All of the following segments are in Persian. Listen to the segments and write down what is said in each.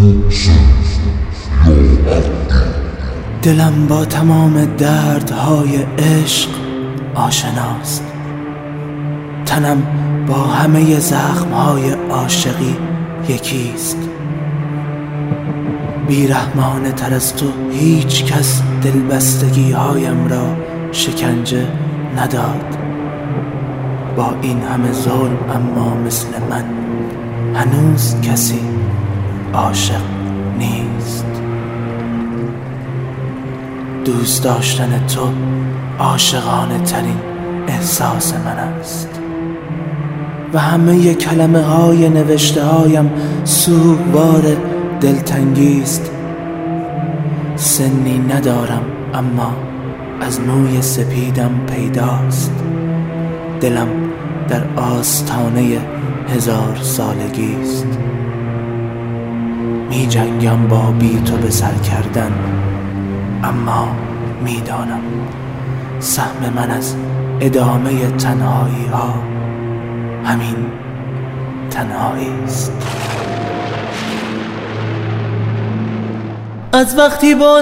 دلم با تمام دردهای عشق آشناست، تنم با همه زخمهای عاشقی یکیست. بیرحمانه تر از تو هیچ کس دلبستگی هایم را شکنجه نداد. با این همه ظلم اما مثل من هنوز کسی عاشق نیست. دوست داشتن تو عاشقانه ترین احساس من است و همه کلمه های نوشته هایم سوگوار دلتنگی است. سنی ندارم اما از موی سپیدم پیداست. دلم در آستانه 1000 سالگی است. می جنگم با بی تو به سر کردن، اما می دانم سهم من از ادامه تنهایی ها همین تنهایی است. از وقتی با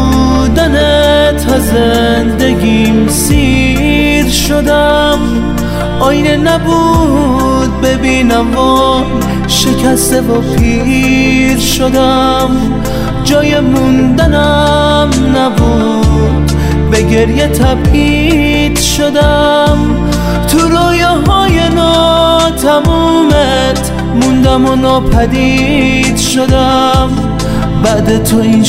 نبودنت از زندگیم سیر شدم، آینه نبود ببینم و شکسته و پیر شدم. جای موندنم نبود، به گریه تبعید شدم. تو رویاهای ناتمومت موندم و ناپدید شدم. بعد تو این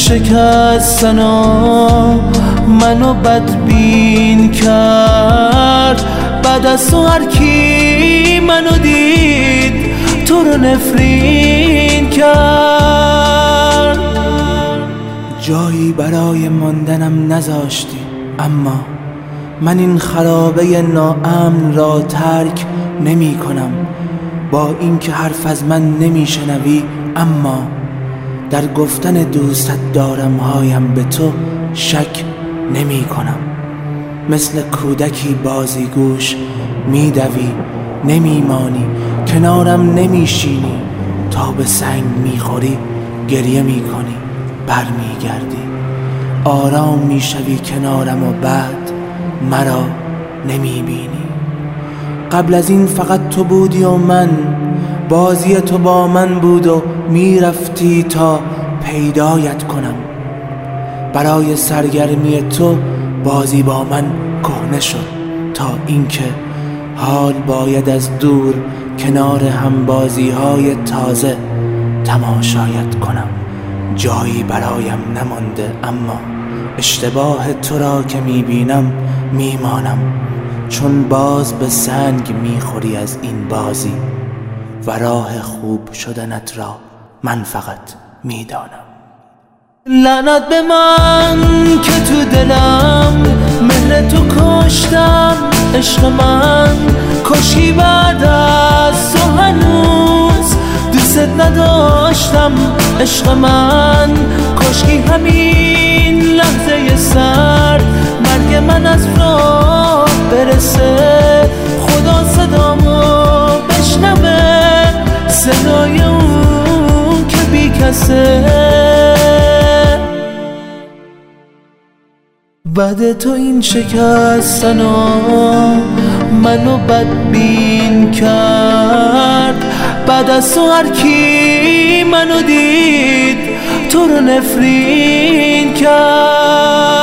شکستنا منو بدبین کرد. بعد از تو هر کی منو دید تو رو نفرین کرد. جایی برای ماندنم نذاشتی، اما من این خرابه ناامن را ترک نمی کنم. با اینکه حرف از من نمی شنوی، اما در گفتن دوستت دارم هایم به تو شک نمی کنم. مثل کودکی بازیگوش می دوی، نمی مانی، کنارم نمی شینی. تا به سنگ می خوری گریه می کنی، بر می گردی، آرام می شوی کنارم و بعد مرا نمی بینی. قبل از این فقط تو بودی و من، بازی تو با من بود و می رفتی تا پیدایت کنم. برای سرگرمی تو بازی با من کهنه شد، تا اینکه حال باید از دور کنار هم بازی های تازه تماشایت کنم. جایی برایم نمانده، اما اشتباه تو را که می بینم می مانم، چون باز به سنگ می خوری از این بازی و راه خوب شدنت را من فقط می دانم. لعنت به من که تو دلم مهر تو کشتم. عشق من کشکی بعد از تو هنوز دوست نداشتم. عشق من کشکی همین لحظه سرد مرگ من از راه برسه. خدا صدامو بشنوه، صدای اون که بی کسه. بعد تو این شکستنا منو بدبین کرد. بعد از تو هر کی منو دید تو رو نفرین کرد.